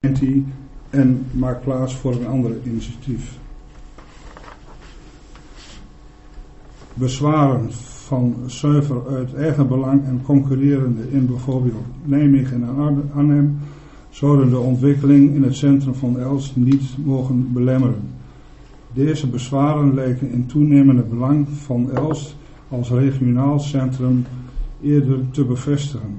en maakt plaats voor een ander initiatief. Bezwaren van zuiver uit eigen belang en concurrerende in bijvoorbeeld Nijmegen en Arnhem zouden de ontwikkeling in het centrum van Elst niet mogen belemmeren. Deze bezwaren lijken in toenemende belang van Elst als regionaal centrum eerder te bevestigen.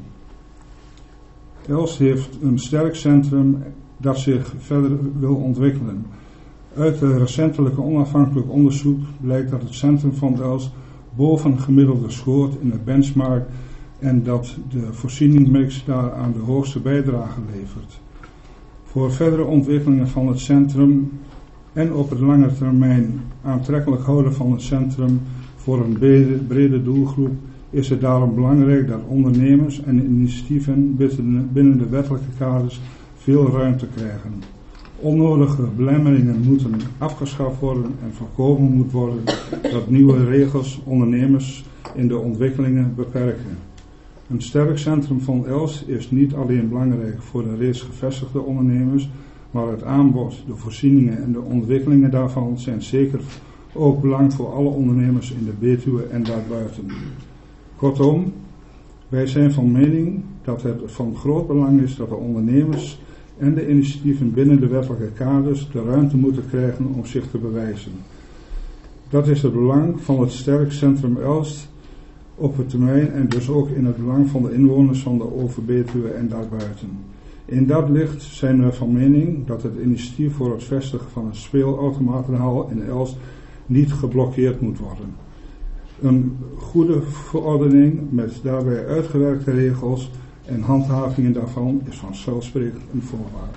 Elst heeft een sterk centrum dat zich verder wil ontwikkelen. Uit het recentelijke onafhankelijk onderzoek blijkt dat het centrum van Elst boven gemiddelde scoort in de benchmark en dat de voorzieningsmix daaraan de hoogste bijdrage levert. Voor verdere ontwikkelingen van het centrum en op het lange termijn aantrekkelijk houden van het centrum voor een brede doelgroep is het daarom belangrijk dat ondernemers en initiatieven binnen de wettelijke kaders veel ruimte krijgen. Onnodige belemmeringen moeten afgeschaft worden en voorkomen moet worden dat nieuwe regels ondernemers in de ontwikkelingen beperken. Een sterk centrum van Elst is niet alleen belangrijk voor de reeds gevestigde ondernemers, maar het aanbod, de voorzieningen en de ontwikkelingen daarvan zijn zeker ook belang voor alle ondernemers in de Betuwe en daarbuiten. Kortom, wij zijn van mening dat het van groot belang is dat de ondernemers en de initiatieven binnen de wettelijke kaders de ruimte moeten krijgen om zich te bewijzen. Dat is het belang van het sterk centrum Elst op het termijn en dus ook in het belang van de inwoners van de Overbetuwe en daarbuiten. In dat licht zijn we van mening dat het initiatief voor het vestigen van een speelautomatenhal in Elst niet geblokkeerd moet worden. Een goede verordening met daarbij uitgewerkte regels en handhavingen daarvan is vanzelfsprekend een voorwaarde.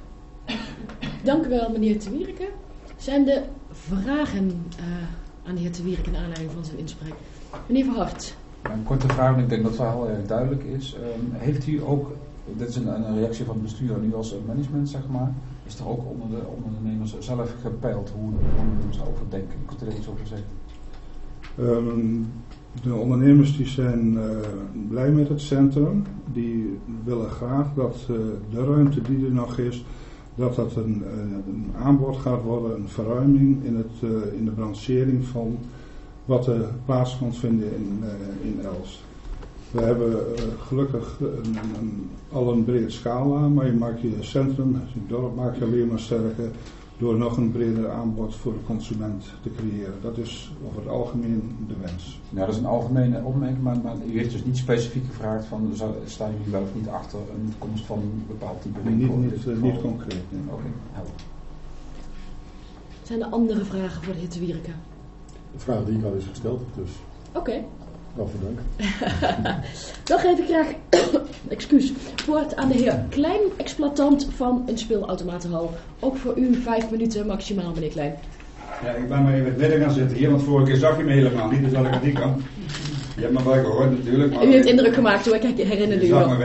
Dank u wel, meneer Te Wierike. Zijn er vragen aan de heer Te Wierike naar aanleiding van zijn inspraak? Meneer Verhart. Een korte vraag, en ik denk dat het wel heel erg duidelijk is. Heeft u ook, dit is een reactie van het bestuur en u als management, zeg maar, is er ook onder de ondernemers zelf gepeild hoe de ondernemers daarover denken? Kunt u er iets over zeggen? De ondernemers die zijn blij met het centrum. Die willen graag dat de ruimte die er nog is, dat een aanbod gaat worden, een verruiming in de branchering van wat er plaats kan vinden in Elst. We hebben gelukkig al een breed scala, maar je maakt je centrum, je dorp maak je alleen maar sterker door nog een breder aanbod voor de consument te creëren. Dat is over het algemeen de wens. Nou, dat is een algemene opmerking, maar u heeft dus niet specifiek gevraagd van, staan jullie wel of niet achter een komst van een bepaald type winkel? Niet concreet. Nee. Oké, helder. Zijn er andere vragen voor de heer Te Wierike? De vraag die ik al is gesteld, dus Oké. waarvoor dank. Dan geef ik graag woord aan de heer Klein, exploitant van een speelautomatenhal. Ook voor u 5 minuten maximaal, meneer Klein. Ja, ik ben maar even het midden gaan zitten hier, want vorige keer zag je me helemaal niet, dus dat ik het niet kan. Je hebt me wel gehoord natuurlijk. Maar u heeft indruk gemaakt hoor, ik herinner u wel.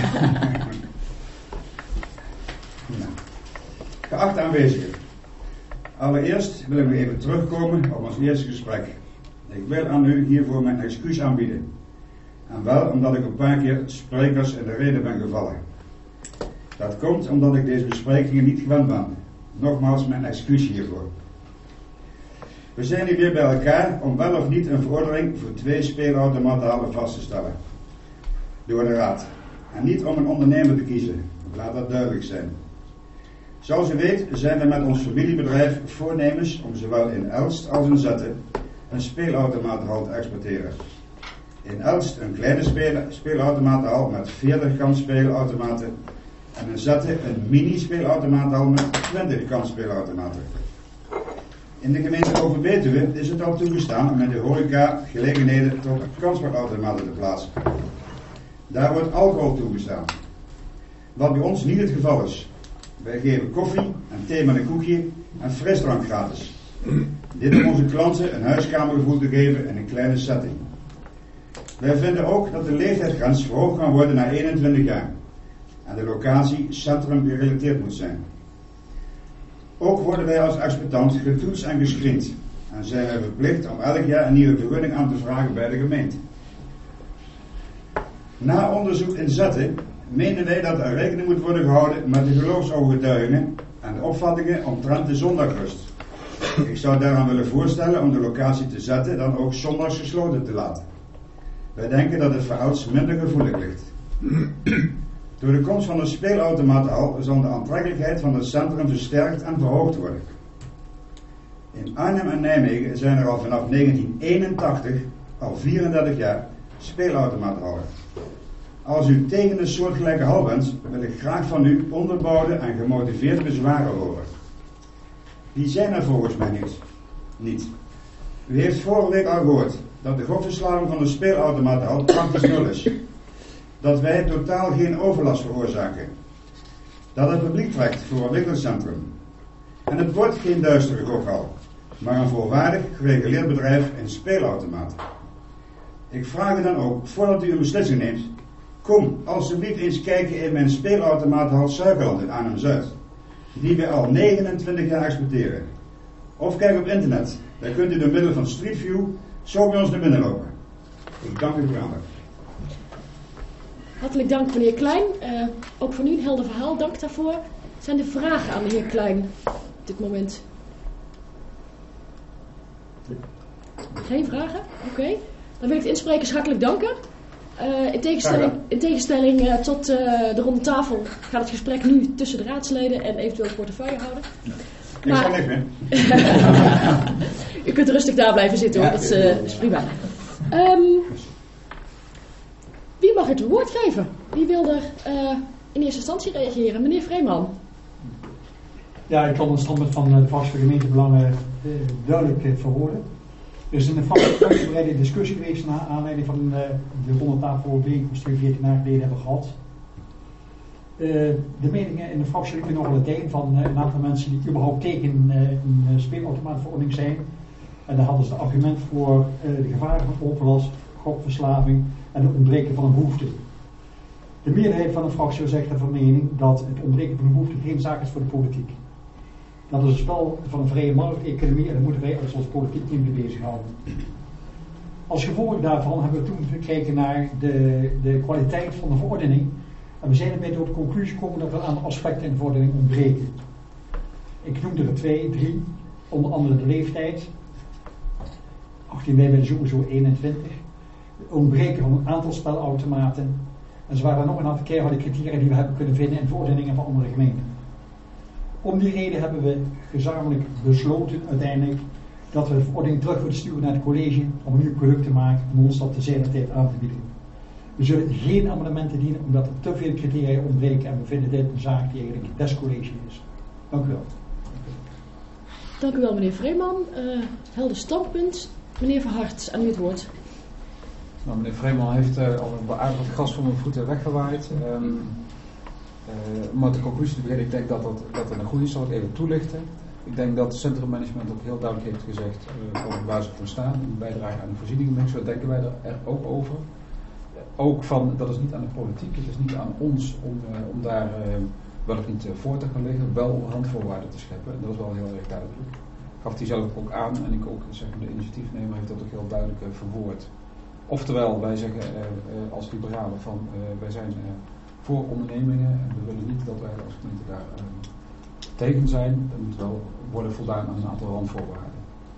Geachte aanwezigen. Allereerst wil ik nog even terugkomen op ons eerste gesprek. Ik wil aan u hiervoor mijn excuus aanbieden. En wel omdat ik een paar keer sprekers in de rede ben gevallen. Dat komt omdat ik deze besprekingen niet gewend ben. Nogmaals mijn excuus hiervoor. We zijn hier weer bij elkaar om wel of niet een verordening voor 2 speelautomatenhallen vast te stellen. Door de Raad. En niet om een ondernemer te kiezen. Laat dat duidelijk zijn. Zoals u weet zijn we met ons familiebedrijf voornemens om zowel in Elst als in Zetten een speelautomatenhal te exporteren. In Elst een kleine speelautomatenhal met 40 kansspelautomaten en in Zetten een mini-speelautomatenhal met 20 kansspelautomaten. In de gemeente Overbetuwe is het al toegestaan om in de horeca gelegenheden tot kansspelautomaten te plaatsen. Daar wordt alcohol toegestaan. Wat bij ons niet het geval is. Wij geven koffie en thee met een koekje en frisdrank gratis. Dit om onze klanten een huiskamergevoel te geven in een kleine setting. Wij vinden ook dat de leeftijdsgrens verhoogd kan worden naar 21 jaar. En de locatie centrum gerelateerd moet zijn. Ook worden wij als exploitant getoetst en gescreend. En zijn wij verplicht om elk jaar een nieuwe vergunning aan te vragen bij de gemeente. Na onderzoek in Zetten menen wij dat er rekening moet worden gehouden met de geloofsovertuigingen en de opvattingen omtrent de zondagrust. Ik zou daaraan willen voorstellen om de locatie te zetten dan ook zondags gesloten te laten. Wij denken dat het voor ouds minder gevoelig ligt. Door de komst van de speelautomatenhal zal de aantrekkelijkheid van het centrum versterkt en verhoogd worden. In Arnhem en Nijmegen zijn er al vanaf 1981, al 34 jaar, speelautomatenhallen. Als u tegen een soortgelijke hal bent, wil ik graag van u onderbouwde en gemotiveerde bezwaren horen. Die zijn er volgens mij niet. U heeft vorige week al gehoord dat de gokverslaving van de speelautomatenhal praktisch nul is. Dat wij totaal geen overlast veroorzaken. Dat het publiek trekt voor een winkelcentrum. En het wordt geen duistere gokhal, maar een volwaardig gereguleerd bedrijf in speelautomaten. Ik vraag u dan ook, voordat u een beslissing neemt, kom alsjeblieft eens kijken in mijn speelautomatenhal Suikerland in Arnhem-Zuid, die we al 29 jaar exporteren. Of kijk op internet, daar kunt u door middel van Street View zo bij ons naar binnen lopen. Ik dank u voor uw aandacht. Hartelijk dank meneer Klein. Ook van u een helder verhaal, dank daarvoor. Zijn er vragen aan de heer Klein op dit moment? Geen vragen? Oké. Dan wil ik de insprekers hartelijk danken. In tegenstelling tot de ronde tafel gaat het gesprek nu tussen de raadsleden en eventueel de portefeuillehouder. Ik zal niks meer. U kunt rustig daar blijven zitten hoor, dat is prima. Wie mag het woord geven? Wie wil er in eerste instantie reageren? Meneer Vreeman. Ja, ik kan het standpunt van de fractie van gemeentebelangen duidelijk verwoorden. Er is een uitgebreide discussie geweest naar aanleiding van de ronde tafelbijeenkomst die we 14 jaar geleden hebben gehad. De meningen in de fractie liepen nogal uiteen van een aantal mensen die überhaupt tegen een speelautomaatverordening zijn. En daar hadden ze het argument voor de gevaren van overlast, gokverslaving en het ontbreken van een behoefte. De meerderheid van de fractie zegt van mening dat het ontbreken van een behoefte geen zaak is voor de politiek. Dat is een spel van een vrije markteconomie en daar moeten wij als politiek niet mee bezighouden. Als gevolg daarvan hebben we toen gekeken naar de kwaliteit van de verordening. En we zijn ermee tot de conclusie gekomen dat er een aantal aspecten in de verordening ontbreken. Ik noemde er 2, 3, onder andere de leeftijd. 18 mei ben sowieso 21. Het ontbreken van een aantal spelautomaten. En zo waren er nog een aantal keiharde criteria die we hebben kunnen vinden in verordeningen van andere gemeenten. Om die reden hebben we gezamenlijk besloten uiteindelijk dat we de verordening terug willen sturen naar het college om een nieuw product te maken en ons dat tijd aan te bieden. We zullen geen amendementen dienen omdat er te veel criteria ontbreken en we vinden dit een zaak die eigenlijk des college is. Dank u wel. Dank u wel meneer Vreeman. Helder standpunt. Meneer Verhart, aan u het woord. Nou, meneer Vreeman heeft al een aardig wat gras van mijn voeten weggewaaid. Om uit de conclusie te beginnen, ik denk dat het een goede is, zal ik even toelichten. Ik denk dat het centrummanagement ook heel duidelijk heeft gezegd over waar ze voor staan, een bijdrage aan de voorzieningenmix. Zo denken wij er ook over. Ook van, dat is niet aan de politiek, het is niet aan ons om daar wel of niet voor te gaan liggen, wel randvoorwaarden te scheppen. En dat is wel heel erg duidelijk. Gaf hij zelf ook aan en ik ook, zeg maar, de initiatiefnemer heeft dat ook heel duidelijk verwoord. Oftewel, wij zeggen als liberalen van wij zijn voor ondernemingen en we willen niet dat wij als gemeente daar tegen zijn. Er moet wel worden voldaan aan een aantal randvoorwaarden.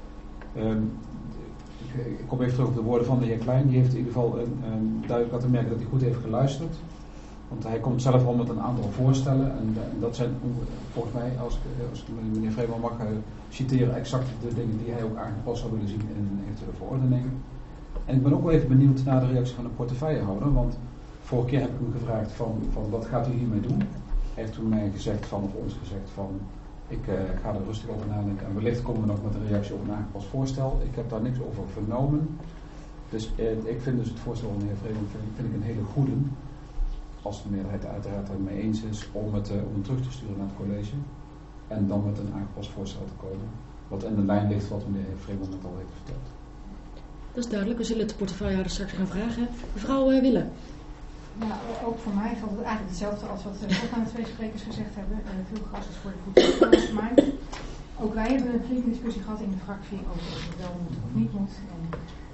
Ik kom even terug op de woorden van de heer Klein. Die heeft in ieder geval duidelijk laten merken dat hij goed heeft geluisterd. Want hij komt zelf al met een aantal voorstellen. En dat zijn volgens mij, als ik meneer Vreeman mag citeren, exact de dingen die hij ook aangepast zou willen zien in een eventuele verordening. En ik ben ook wel even benieuwd naar de reactie van de portefeuillehouder. Want vorige keer heb ik hem gevraagd van wat gaat u hiermee doen? Hij heeft toen mij gezegd of ons gezegd van ik ga er rustig over nadenken en wellicht komen we nog met een reactie op een aangepast voorstel. Ik heb daar niks over vernomen. Dus ik vind dus het voorstel van de heer Vreeman vind ik een hele goede. Als de meerderheid uiteraard het mee eens is om het terug te sturen naar het college. En dan met een aangepast voorstel te komen. Wat in de lijn ligt wat meneer Vreeman net al heeft verteld. Dat is duidelijk. We zullen het de portefeuillehouder straks gaan vragen. Mevrouw Wille. Ja, ook voor mij geldt het eigenlijk hetzelfde als wat ook aan de twee sprekers gezegd hebben. Veel gas is voor de voedsel gemaakt. Ook wij hebben een flinke discussie gehad in de fractie over of het wel moet of niet moet. En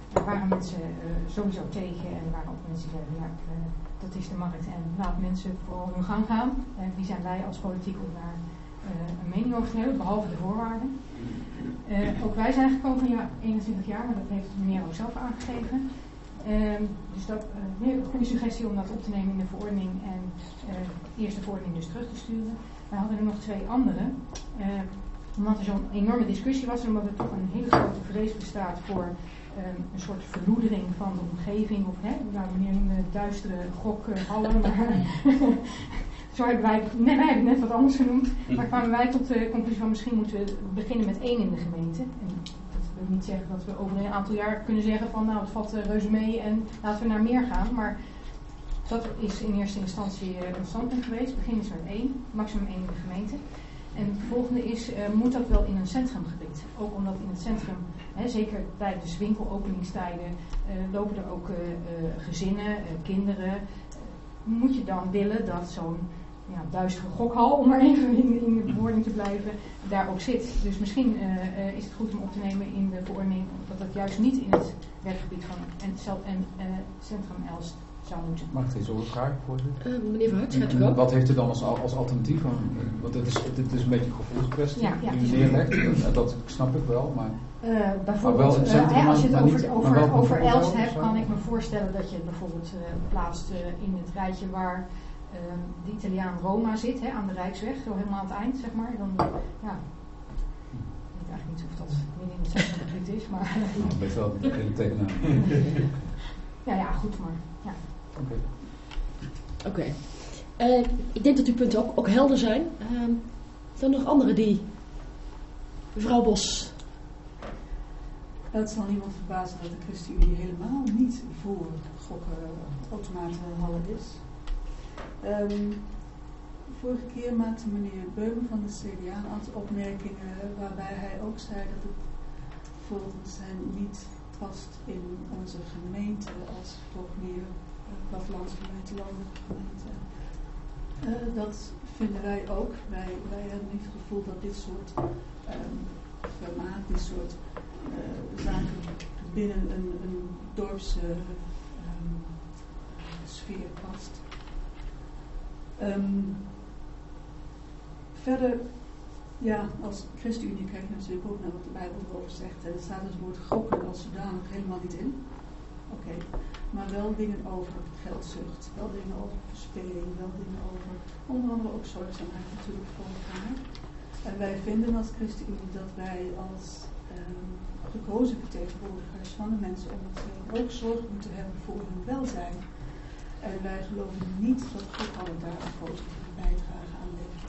Er waren mensen sowieso tegen en er waren ook mensen die zeiden, ja, dat is de markt en laat mensen vooral hun gang gaan. En wie zijn wij als politiek om daar een mening over te hebben, behalve de voorwaarden. Ook wij zijn gekomen van ja, 21 jaar, maar dat heeft meneer ook zelf aangegeven. Dus dat een goede suggestie om dat op te nemen in de verordening en eerst de verordening dus terug te sturen. Wij hadden er nog 2 andere. Omdat er zo'n enorme discussie was en omdat er toch een hele grote vrees bestaat voor een soort verloedering van de omgeving. Of nou, meneer noemde duistere gokhallen. Zo hebben wij hebben net wat anders genoemd. Maar kwamen wij tot de conclusie van misschien moeten we beginnen met 1 in de gemeente. En dat wil niet zeggen dat we over een aantal jaar kunnen zeggen van nou het valt reuze mee en laten we naar meer gaan. Maar dat is in eerste instantie een standpunt geweest. Begin is met 1, maximum 1 in de gemeente. En het volgende is, moet dat wel in een centrumgebied? Ook omdat in het centrum, zeker tijdens winkelopeningstijden, lopen er ook gezinnen, kinderen. Moet je dan willen dat zo'n duistere gokhal, om maar even in de bewoording te blijven, daar ook zit. Dus misschien is het goed om op te nemen in de verordening dat dat juist niet in het werkgebied van Centrum Elst zou moeten. Mag ik deze vragen voorzitter? Meneer Verhart, gaat u ook? Wat heeft u dan als alternatief? Want dit is een beetje een gevoelskwestie die u neerlegt. Dat snap ik wel, maar... Bijvoorbeeld, maar centrum, als je het over Elst hebt, zo? kan ik me voorstellen dat je het bijvoorbeeld plaatst in het rijtje waar de Italiaan Roma zit, aan de Rijksweg, zo helemaal aan het eind, zeg maar. Dan, ja, ik weet eigenlijk niet of dat midden in het centrumgebied is, maar... Ik weet wel, ik ken het tegenaan. Ja, goed, maar... Ja. Oké. Ik denk dat uw punten ook helder zijn. Dan nog anderen die... Mevrouw Bos. Het zal niemand verbazen dat de ChristenUnie helemaal niet voor gokautomatenhallen is. Vorige keer maakte meneer Beumen van de CDA een aantal opmerkingen waarbij hij ook zei dat het volgens hem niet past in onze gemeente als toch meer plattelandsgemeente, landelijke gemeente. Dat vinden wij ook. Wij hebben niet het gevoel dat dit soort formaat, dit soort zaken binnen een dorpse sfeer past. Verder, ja, als ChristenUnie kijk je natuurlijk ook naar wat de Bijbel erover zegt. En er staat dus het woord gokken als zodanig helemaal niet in. Oké. Maar wel dingen over geldzucht, wel dingen over verspilling, wel dingen over onder andere ook zorgzaamheid natuurlijk voor elkaar. En wij vinden als ChristenUnie dat wij als gekozen vertegenwoordigers van de mensen om ons heen ook zorg moeten hebben voor hun welzijn. En wij geloven niet dat gokhallen daar een positieve bijdrage aan leveren.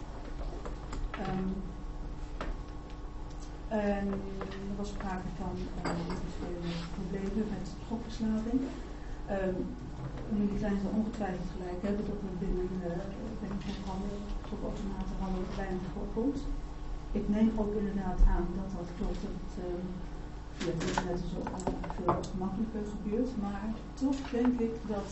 En er was sprake van problemen met gokverslaving. Meneer Klein zal ongetwijfeld gelijk hebben dat er binnen gokautomatenhandel weinig voorkomt. Ik neem ook inderdaad aan dat klopt, dat via het internet is ook veel makkelijker gebeurt. Maar toch denk ik dat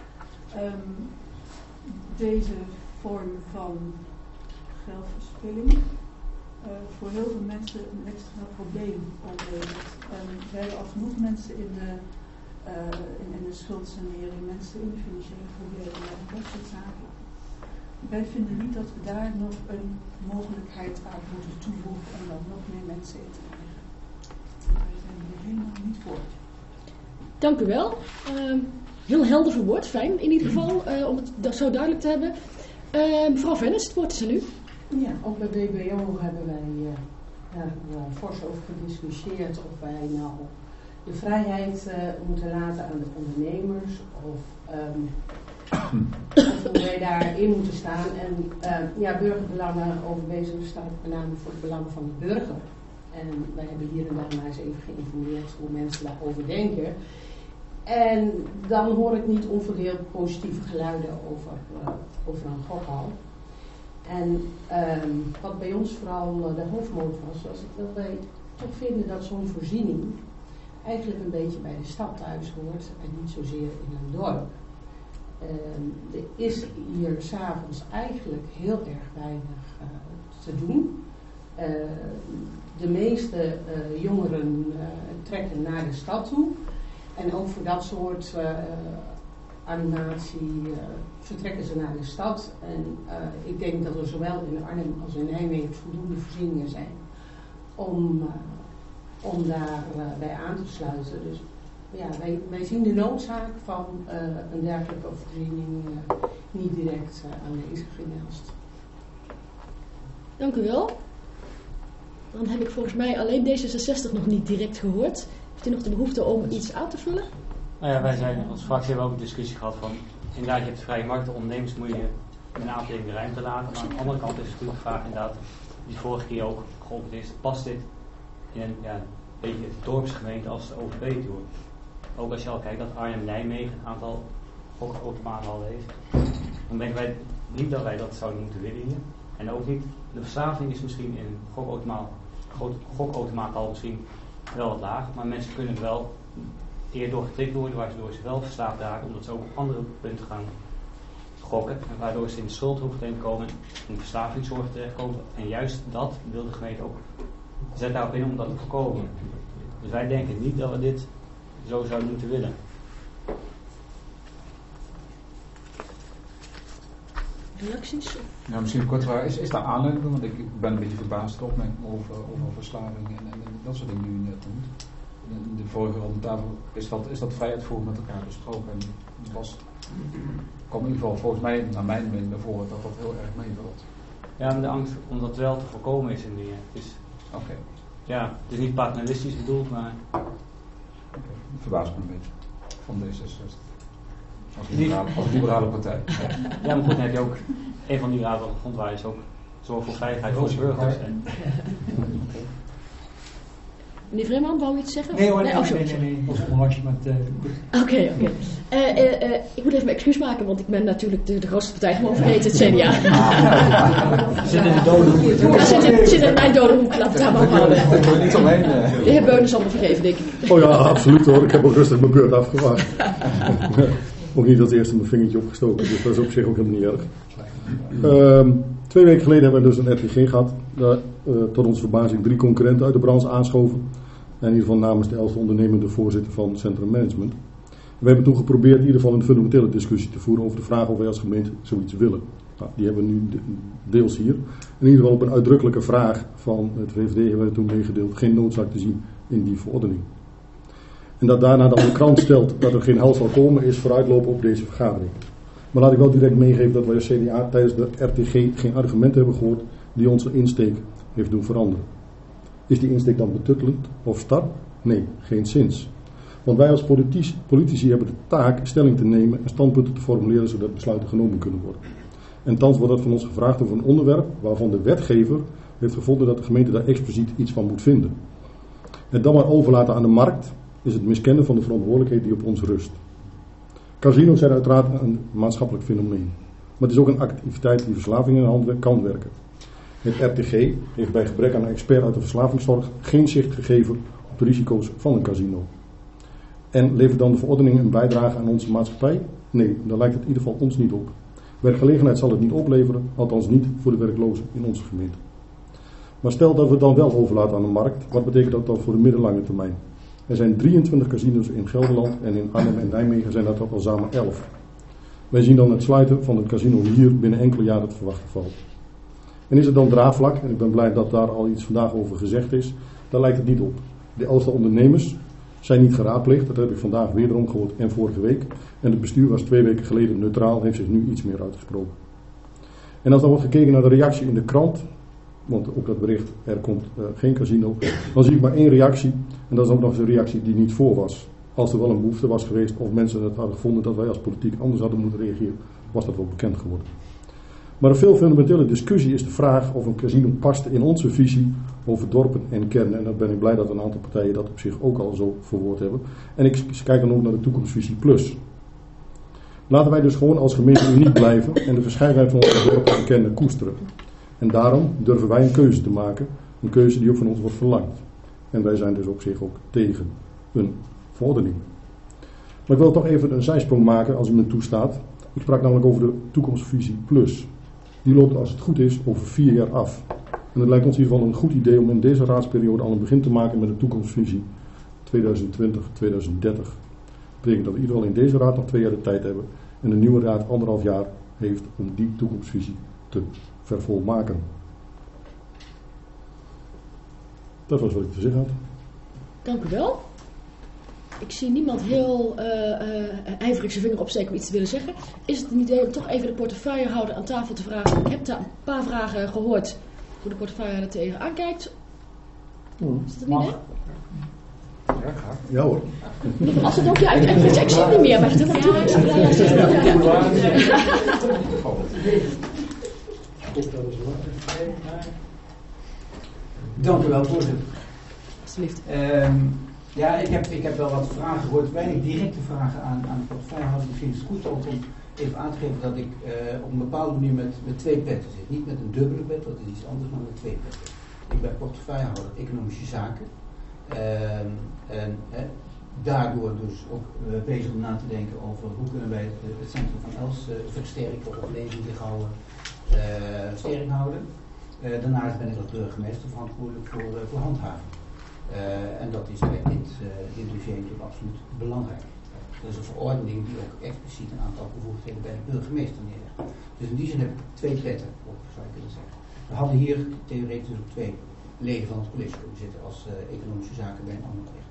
deze vorm van geldverspilling voor heel veel mensen een extra probleem oplevert. We hebben al genoeg mensen in de schuldsanering, mensen in de financiële problemen en dat soort zaken. Wij vinden niet dat we daar nog een mogelijkheid aan moeten toevoegen en dan nog meer mensen in te krijgen. Wij zijn er helemaal niet voor. Dank u wel. Heel helder verwoord, fijn in ieder geval, om het zo duidelijk te hebben. Mevrouw Vennis, het woord is aan u. Ja, ook bij BBO hebben wij daar fors over gediscussieerd of wij nou de vrijheid moeten laten aan de ondernemers of hoe wij daarin moeten staan. En burgerbelangen overwezen staat met name voor de belangen van de burger. En wij hebben hier en daar maar eens even geïnformeerd hoe mensen daarover denken. En dan hoor ik niet onverdeeld positieve geluiden over een gokhal. En wat bij ons vooral de hoofdmoot was dat wij toch vinden dat zo'n voorziening eigenlijk een beetje bij de stad thuis hoort en niet zozeer in een dorp. Er is hier 's avonds eigenlijk heel erg weinig te doen. De meeste jongeren trekken naar de stad toe. En ook voor dat soort animatie vertrekken ze naar de stad. En ik denk dat er zowel in Arnhem als in Nijmegen voldoende voorzieningen zijn om daarbij aan te sluiten. Dus ja, wij zien de noodzaak van een dergelijke voorziening niet direct aanwezig in Elst. Dank u wel. Dan heb ik volgens mij alleen D66 nog niet direct gehoord. Heeft u nog de behoefte om iets aan te vullen? Nou ja, wij zijn als fractie hebben ook een discussie gehad van, inderdaad, je hebt de vrije markt, de ondernemers moet je met een aantal dingen de ruimte laten. Maar aan de andere kant is het natuurlijk de vraag inderdaad, die vorige keer ook geholpen is, past dit in een beetje dorpsgemeente als de OVB toe? Ook als je al kijkt dat Arnhem-Nijmegen een aantal gokautomaten al heeft, dan denken wij niet dat wij dat zouden moeten willen hier. En ook niet, de verslaving is misschien in een gokautomaat al misschien wel wat laag, maar mensen kunnen er wel eerder getikt worden, waardoor ze wel verslaafd raken, omdat ze ook op andere punten gaan gokken, en waardoor ze in de schuldhoek te komen, in de verslavingszorg terechtkomen. En juist dat wil de gemeente ook, zet daarop in om dat te voorkomen. Dus wij denken niet dat we dit zo zouden moeten willen. Reacties? Nou, misschien kort vraag, is daar aanleiding voor? Want ik ben een beetje verbaasd door opmerkingen over verslaving en dat soort dingen die u net noemt. In de vorige rondtafel is dat vrij uitvoerig met elkaar besproken. En het kwam in ieder geval volgens mij, naar mijn mening, naar voren dat dat heel erg meevalt. Ja, maar de angst om dat wel te voorkomen is in die. Oké. Ja, het is niet paternalistisch bedoeld, maar. Okay. Verbaast me een beetje van D66. Als liberale partij. Ja, maar goed, dan heb je ook een van die raden grondwaarden is ook zorg voor veiligheid voor de burgers. Meneer Vreeman, wou u iets zeggen? Nee hoor, nee. Dat was onlangs met... Oké. Ik moet even mijn excuus maken, want ik ben natuurlijk de grootste partij gewoon vergeten, het CDA. Zit in de dode hoek. Ja, zit in mijn dode hoek, laat het daar maar houden. Niet omheen. De heer Beunen zal me vergeven, denk ik. Oh ja, absoluut hoor. Ik heb ook rustig mijn beurt afgewacht. Ook niet als eerste mijn vingertje opgestoken, dus dat is op zich ook helemaal niet erg. 2 weken geleden hebben we dus een RTG gehad. Daar tot onze verbazing 3 concurrenten uit de branche aanschoven. En in ieder geval namens de Elster ondernemende voorzitter van Centrum Management. We hebben toen geprobeerd in ieder geval een fundamentele discussie te voeren over de vraag of wij als gemeente zoiets willen. Nou, die hebben we nu deels hier. In ieder geval op een uitdrukkelijke vraag van het VVD hebben we toen meegedeeld geen noodzaak te zien in die verordening. En dat daarna dan de krant stelt dat er geen hel zal komen is vooruitlopen op deze vergadering. Maar laat ik wel direct meegeven dat wij als CDA tijdens de RTG geen argumenten hebben gehoord die onze insteek heeft doen veranderen. Is die insteek dan betuttelend of star? Nee, geen zins. Want wij als politici hebben de taak stelling te nemen en standpunten te formuleren zodat besluiten genomen kunnen worden. En thans wordt dat van ons gevraagd over een onderwerp waarvan de wetgever heeft gevonden dat de gemeente daar expliciet iets van moet vinden. En dan maar overlaten aan de markt is het miskennen van de verantwoordelijkheid die op ons rust. Casino's zijn uiteraard een maatschappelijk fenomeen. Maar het is ook een activiteit die verslaving in de hand kan werken. Het RTG heeft bij gebrek aan een expert uit de verslavingszorg geen zicht gegeven op de risico's van een casino. En levert dan de verordening een bijdrage aan onze maatschappij? Nee, daar lijkt het in ieder geval ons niet op. Werkgelegenheid zal het niet opleveren, althans niet voor de werklozen in onze gemeente. Maar stel dat we het dan wel overlaten aan de markt, wat betekent dat dan voor de middellange termijn? Er zijn 23 casino's in Gelderland en in Arnhem en Nijmegen zijn dat al samen 11. Wij zien dan het sluiten van het casino hier binnen enkele jaren het verwachte valt. En is het dan draagvlak, en ik ben blij dat daar al iets vandaag over gezegd is, daar lijkt het niet op. De Elster ondernemers zijn niet geraadpleegd, dat heb ik vandaag wederom gehoord en vorige week. En het bestuur was 2 weken geleden neutraal, heeft zich nu iets meer uitgesproken. En als dan wordt gekeken naar de reactie in de krant, want ook dat bericht, er komt geen casino, dan zie ik maar 1 reactie. En dat is ook nog eens een reactie die niet voor was. Als er wel een behoefte was geweest of mensen het hadden gevonden dat wij als politiek anders hadden moeten reageren, was dat wel bekend geworden. Maar een veel fundamentele discussie is de vraag of een casino past in onze visie over dorpen en kernen. En dan ben ik blij dat een aantal partijen dat op zich ook al zo verwoord hebben. En ik kijk dan ook naar de toekomstvisie plus. Laten wij dus gewoon als gemeente uniek blijven en de verscheidenheid van onze dorpen en kernen koesteren. En daarom durven wij een keuze te maken. Een keuze die ook van ons wordt verlangd. En wij zijn dus op zich ook tegen een verordening. Maar ik wil toch even een zijsprong maken als u me toestaat. Ik sprak namelijk over de toekomstvisie plus. Die loopt als het goed is over 4 jaar af. En het lijkt ons in ieder geval een goed idee om in deze raadsperiode al een begin te maken met een toekomstvisie 2020-2030. Dat betekent dat we in ieder geval in deze raad nog 2 jaar de tijd hebben en de nieuwe raad 1,5 jaar heeft om die toekomstvisie te vervolmaken. Dat was wat ik te zeggen had. Dank u wel. Ik zie niemand heel ijverig zijn vinger opsteken om iets te willen zeggen. Is het een idee om toch even de portefeuillehouder aan tafel te vragen? Ik heb daar een paar vragen gehoord hoe de portefeuillehouder er tegen aankijkt. Is het een idee? Ja, graag. Ja hoor. Als het ook je uitlegt, ik zie het niet meer, maar het is helemaal Dank u wel, voorzitter. Alsjeblieft. Ja, ik heb wel wat vragen gehoord. Weinig directe vragen aan de portefeuillehouder. Misschien is het goed ook om even aan te geven dat ik op een bepaalde manier met 2 petten zit. Niet met een dubbele pet, dat is iets anders, maar met 2 petten. Ik ben portefeuillehouder Economische Zaken. Daardoor dus ook bezig om na te denken over hoe kunnen wij het centrum van Els versterken of levendig houden, sterk houden. Daarnaast ben ik als burgemeester verantwoordelijk voor handhaving. En dat is bij dit dossier natuurlijk absoluut belangrijk. Er is een verordening die ook expliciet een aantal bevoegdheden bij de burgemeester neerlegt. Dus in die zin heb ik 2 petten op, zou je kunnen zeggen. We hadden hier theoretisch ook 2 leden van het college kunnen zitten als economische zaken bij een ander recht.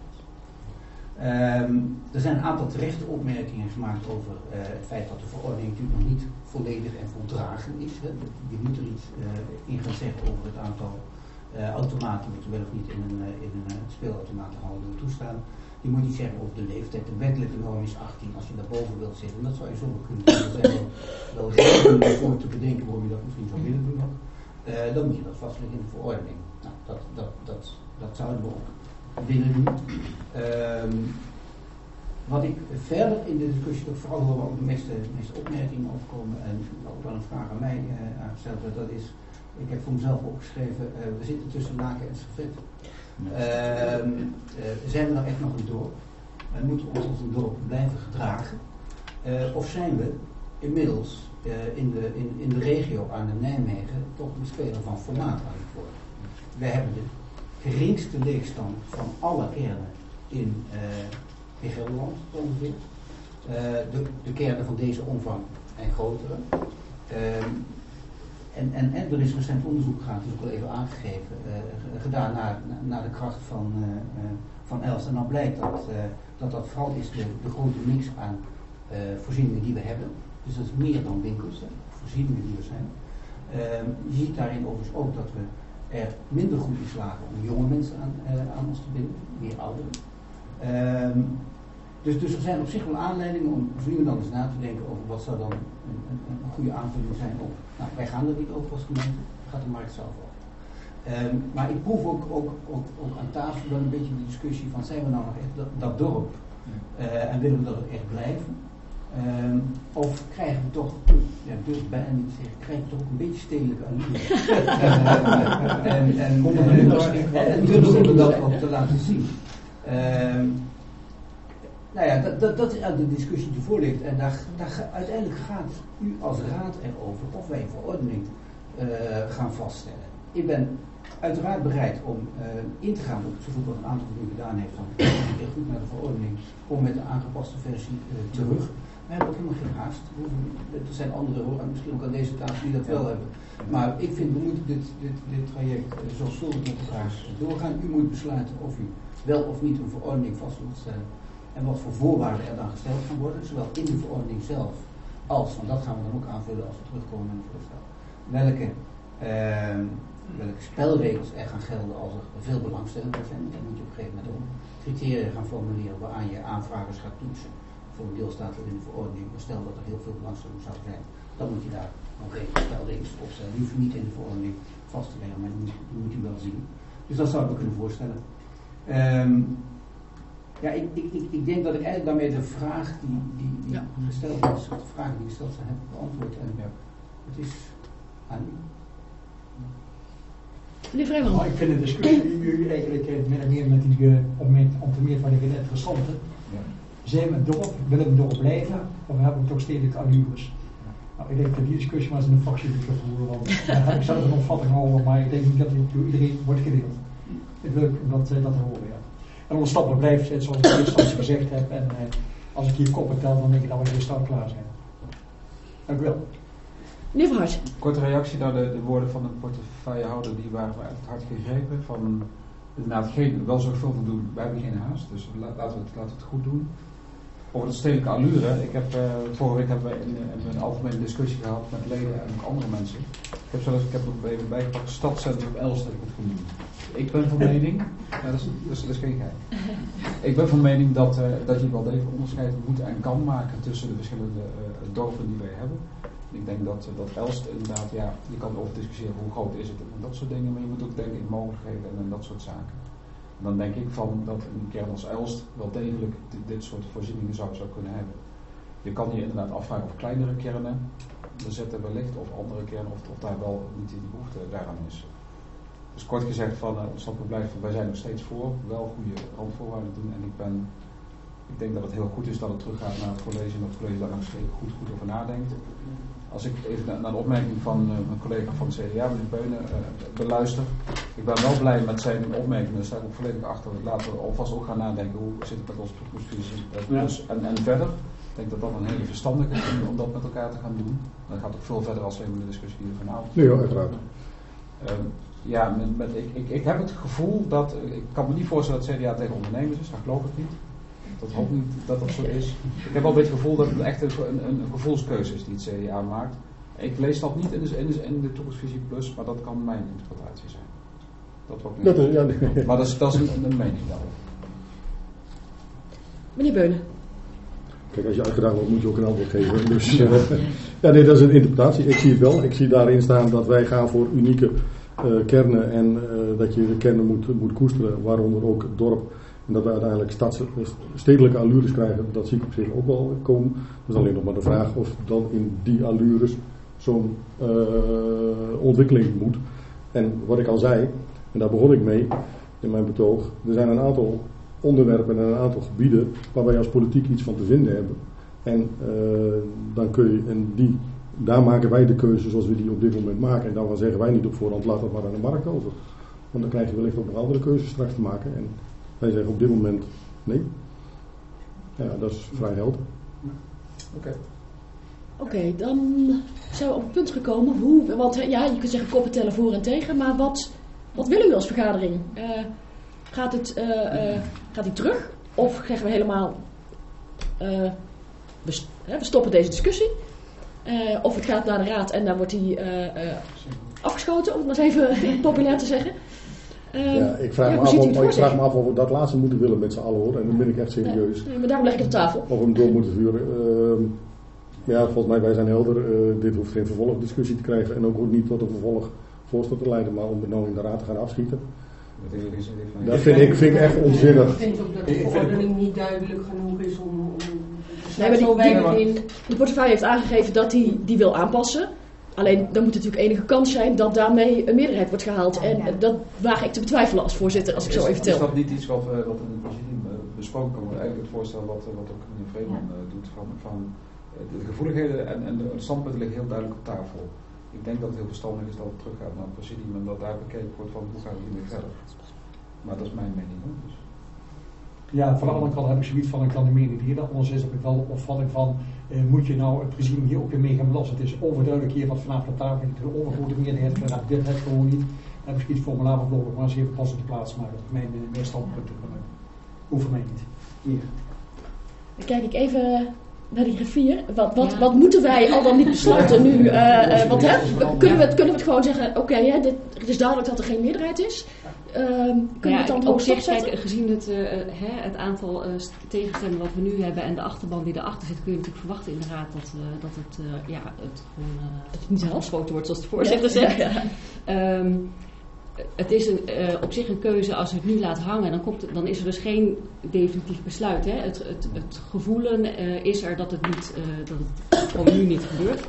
Er zijn een aantal terechte opmerkingen gemaakt over het feit dat de verordening natuurlijk nog niet volledig en voldragen is. Hè. Je moet er iets in gaan zeggen over het aantal automaten, moeten wel of niet in een speelautomatenhandel toestaan. Je moet iets zeggen over de leeftijd. De wettelijke norm is 18 als je daarboven wilt zitten. Dat zou je zomaar kunnen doen. Er zijn wel redenen voor te bedenken waarom je dat misschien zou willen doen. Dan moet je dat vastleggen in de verordening. Nou, dat zouden we ook willen doen. Wat ik verder in de discussie toch vooral hoor ook de meeste opmerkingen opkomen en ook wel een vraag aan mij aangesteld werd, dat is, ik heb voor mezelf opgeschreven, we zitten tussen Laken en Servet. Zijn we nou echt nog een dorp? Moeten we ons als een dorp blijven gedragen? Of zijn we inmiddels in de regio Arnhem-Nijmegen toch een speler van formaat aan het worden? Wij hebben de geringste leegstand van alle kernen in Gelderland, ongeveer. De kernen van deze omvang en grotere. En er is recent onderzoek gedaan, dat is ook al even aangegeven, gedaan naar de kracht van Els. En dan blijkt dat vooral is de grote mix aan voorzieningen die we hebben. Dus dat is meer dan winkels, voorzieningen die er zijn. Je ziet daarin overigens ook dat we er minder goed in slagen om jonge mensen aan ons te binden, meer ouderen. Dus er zijn op zich wel aanleidingen om zo nu en dan eens na te denken over wat zou dan een goede aanvulling zijn op. Nou, wij gaan er niet over als gemeente, gaat de markt zelf over. Maar ik proef ook aan tafel dan een beetje de discussie van zijn we nou nog echt dat dorp en willen we dat ook echt blijven? Of krijgen we toch, ja, durf ik bijna niet te zeggen, krijgen we toch ook een beetje stedelijke allure. En durven we dat ook te laten zien. Nou ja, dat is de discussie die voor ligt. En uiteindelijk gaat u als raad erover of wij een verordening gaan vaststellen. Ik ben uiteraard bereid om in te gaan op het verzoek wat een aantal van u gedaan heeft. Dan heel goed naar de verordening. Om met een aangepaste versie terug. We hebben ook helemaal geen haast. Er zijn anderen hoor, misschien ook aan deze tafel die dat wel hebben. Maar ik vind we moeten dit traject zorgvuldig met elkaar doorgaan. U moet besluiten of u wel of niet een verordening vast wilt stellen. En wat voor voorwaarden er dan gesteld gaan worden, zowel in de verordening zelf als, want dat gaan we dan ook aanvullen als we terugkomen in het voorstel, welke spelregels er gaan gelden als er veel belangstelling voor zijn. Dan moet je op een gegeven moment ook criteria gaan formuleren waaraan je aanvragers gaat toetsen. Voor een deel staat er in de verordening, maar stel dat er heel veel belangstelling zou zijn, dan moet je daar nog spelregels op stellen. Die hoef je niet in de verordening vast te leggen, maar die moet je wel zien. Dus dat zou ik me kunnen voorstellen. Ja, ik denk dat ik eigenlijk daarmee de vraag die gesteld was, of de vragen die gesteld zijn, heb beantwoord. En het is aan u. Meneer Vrijman. Nou, ik vind de discussie die u eigenlijk min en meer met die opmerking van de interessante. Ja. Zijn we een dorp, willen we een dorp blijven, of hebben we toch stedelijke allures? Nou, ik denk dat die discussie maar eens in een fractie moet voeren, want daar heb ik zelf een opvatting over, maar ik denk niet dat die door iedereen wordt gedeeld. Ik wil dat horen, ja. En onderstappen blijft, zoals ik in eerste instantie gezegd heb, en als ik hier koppen tel, dan denk ik dat we heel snel klaar zijn. Dank u wel. Meneer Verhart. Korte reactie naar de woorden van de portefeuillehouder, die waren me echt hard gegrepen. Van inderdaad wel zorgvuldig doen, wij hebben geen haast, dus laten we het goed doen. Over de stedelijke allure, vorige week hebben we een algemene discussie gehad met leden en ook andere mensen. Ik heb nog even bijgepakt, stadscentrum Elst heb ik het genoemd. Ik ben van mening, dat is geen geheim. Ik ben van mening dat je wel degelijk onderscheid moet en kan maken tussen de verschillende dorpen die wij hebben. Ik denk dat Elst inderdaad, ja, je kan over discussiëren hoe groot is het en dat soort dingen, maar je moet ook denken in mogelijkheden en dat soort zaken. En dan denk ik van dat een kern als Elst wel degelijk dit soort voorzieningen zou kunnen hebben. Je kan je inderdaad afvragen of kleinere kernen bezetten wellicht, of andere kernen, of daar wel niet die behoefte daaraan is. Dus kort gezegd van ons standpunt blijft van wij zijn nog steeds voor, wel goede randvoorwaarden doen en ik denk dat het heel goed is dat het teruggaat naar het college en dat het college daar nog steeds goed over nadenkt. Als ik even naar de opmerking van mijn collega van het CDA, meneer Beunen, beluister. Ik ben wel blij met zijn opmerkingen, daar sta ik ook volledig achter. Laten we alvast ook gaan nadenken hoe zit het met onze toekomstvisie. En verder, ik denk dat dat een hele verstandige is om dat met elkaar te gaan doen. Dat gaat ook veel verder als alleen maar de discussie hier vanavond. Nee, uiteraard. Ik heb het gevoel dat, ik kan me niet voorstellen dat het CDA tegen ondernemers is, dat geloof ik niet. Dat hoop niet dat dat zo is. Ik heb wel een beetje het gevoel dat het echt een gevoelskeuze is die het CDA maakt. Ik lees dat niet in de toekomstvisie plus, maar dat kan mijn interpretatie zijn. Dat ook niet. Maar dat is een mening daarover. Meneer Beunen. Kijk, als je uitgedaagd wordt, moet je ook een antwoord geven. Dus, dat is een interpretatie. Ik zie het wel. Ik zie daarin staan dat wij gaan voor unieke kernen en dat je de kernen moet koesteren, waaronder ook het dorp. En dat we uiteindelijk stedelijke allures krijgen, dat zie ik op zich ook wel komen. Dat is alleen nog maar de vraag of dan in die allures zo'n ontwikkeling moet. En wat ik al zei, en daar begon ik mee in mijn betoog, er zijn een aantal onderwerpen en een aantal gebieden waar wij als politiek iets van te vinden hebben. En dan kun je, daar maken wij de keuze zoals we die op dit moment maken. En daarvan zeggen wij niet op voorhand, laat dat maar aan de markt over. Want dan krijg je wellicht ook nog andere keuzes straks te maken. En wij zeggen op dit moment nee. Ja, dat is vrij helder. Oké, dan zijn we op het punt gekomen. Want je kunt zeggen koppen tellen voor en tegen, maar wat willen u als vergadering? Gaat die terug? Of zeggen we helemaal, we stoppen deze discussie? Of het gaat naar de raad en dan wordt die afgeschoten, om het maar even populair te zeggen. Ik vraag me af of we dat laatste moeten willen met z'n allen hoor. En dan ben ik echt serieus. Maar daarom leg ik het op tafel. Of we hem door moeten vuren. Volgens mij wij zijn helder. Dit hoeft geen vervolgdiscussie te krijgen. En ook niet tot een vervolgvoorstel te leiden. Maar om het nou in de raad te gaan afschieten. Dat vind ik echt onzinnig. Ik vind ook dat de verordening niet duidelijk genoeg is om de portefeuille heeft aangegeven dat hij die wil aanpassen. Alleen dan moet er natuurlijk enige kans zijn dat daarmee een meerderheid wordt gehaald. En dat waag ik te betwijfelen als voorzitter, als ik zo even tel. Is dat niet iets wat in het presidium besproken kan worden? Eigenlijk het voorstel wat ook meneer Vreeman doet van de gevoeligheden en de standpunten liggen heel duidelijk op tafel. Ik denk dat het heel verstandig is dat het teruggaat naar het presidium en dat daar bekeken wordt van hoe gaan we hiermee verder. Maar dat is mijn mening. Hoor. Dus. Ja, van de andere kant heb ik zoiets van, ik kan de mening die anders is, heb ik wel de opvatting van, moet je nou het presidium hier ook weer mee gaan belasten? Het is overduidelijk hier wat vanaf de tafel, ik de overgrote meerderheid, ik raak dit het gewoon niet. Dan heb ik zoiets formulier van nodig, maar als je even pas op de plaats maken, dat mijn standpunten kunnen. Hoeft mij niet. Hier. Dan kijk ik even naar die griffier. Wat moeten wij al dan niet besluiten nu? Kunnen we het gewoon zeggen, het is duidelijk dat er geen meerderheid is. Kunnen we het dan op zich kijken, gezien het aantal tegenstemmen wat we nu hebben en de achterban die erachter zit, kun je natuurlijk verwachten in de raad dat het niet afgesproken wordt zoals de voorzitter zegt. Ja. Het is op zich een keuze als het nu laat hangen, dan is er dus geen definitief besluit. Hè. Het gevoelen is er dat het gewoon nu niet gebeurt.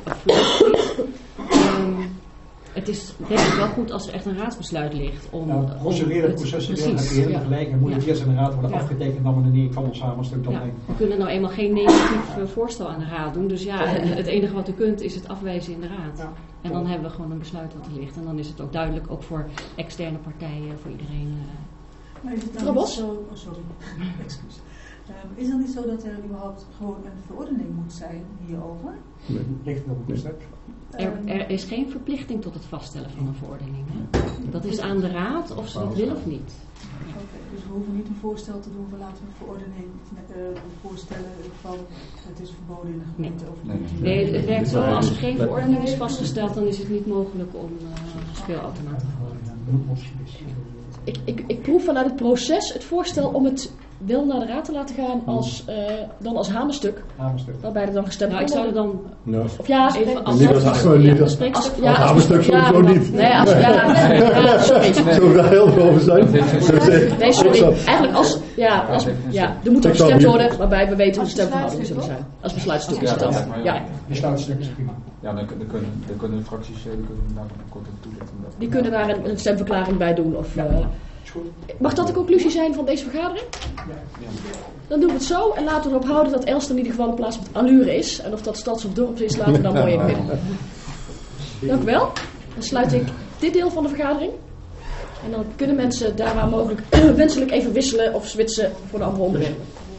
Het is denk ik wel goed als er echt een raadsbesluit ligt. Procedurele processen eerder gelijk. Moet het eerst in de raad worden afgetekend, dan wanneer kan ons samenstuk dan denken. We kunnen nou eenmaal geen negatief voorstel aan de raad doen. Dus het enige wat u kunt is het afwijzen in de raad. Ja. En dan hebben we gewoon een besluit wat er ligt. En dan is het ook duidelijk, ook voor externe partijen, voor iedereen. Maar is het nou niet zo, excuus. Is het niet zo dat er überhaupt gewoon een verordening moet zijn hierover? Nee. Ligt nog op de stuk. Er is geen verplichting tot het vaststellen van een verordening. Hè? Dat is aan de raad of ze dat willen of niet. Oké, dus we hoeven niet een voorstel te doen van laten we een verordening voorstellen van het is verboden in de gemeente. Nee, het werkt zo. Als er geen verordening is vastgesteld, dan is het niet mogelijk om speelautomaten te verordonen. Ik proef vanuit het proces het voorstel om het wel naar de raad te laten gaan dan als hamerstuk. Waarbij er dan gestemd wordt. Ik zou er dan... Ja. Of ja, even als hamerstuk sowieso niet. Nee, sorry. Zullen we daar heel veel over zijn? Nee, sorry. Eigenlijk er moet ook gestemd worden waarbij we weten hoe de stemverhoudingen zullen zijn. Als besluitstuk is het dan. Ja. Besluitstuk is prima. Ja, dan kunnen de fracties daar een korte toelichting. Die kunnen daar een stemverklaring bij doen. Of, mag dat de conclusie zijn van deze vergadering? Ja. Dan doen we het zo en laten we erop houden dat Elst in ieder geval een plaats met allure is. En of dat stads- of dorps is, laten we dan mooi in midden. Dank u wel. Dan sluit ik dit deel van de vergadering. En dan kunnen mensen daar waar mogelijk wenselijk even wisselen of switchen voor de andere onderwerpen.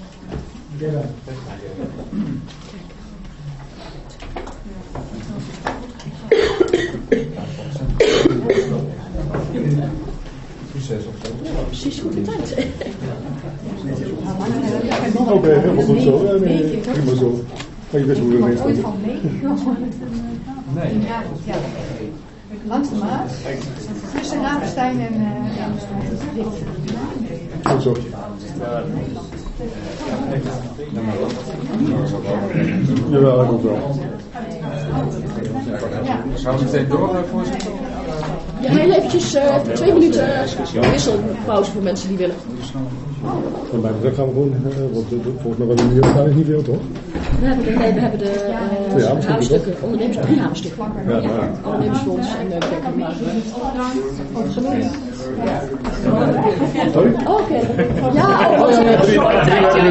Succes of zo. Ja, precies goed in tijd. Oké, helemaal goed zo. Nee, prima zo. Maar je wist hoe we het ooit van meegenomen. Nee. Ja. Langs de Maas. Tussen Ravenstein en goed zo. Jawel, dat komt wel. Gaan we meteen door, voorzitter? Ja, heel eventjes 2 minuten wisselpauze voor mensen die willen. Van mij betreft gaan we gewoon, want volgens mij hebben we nu waarschijnlijk niet veel, toch? We hebben de hamerstukken, ondernemersstukken. Ondernemersfonds en de Oké. Ja,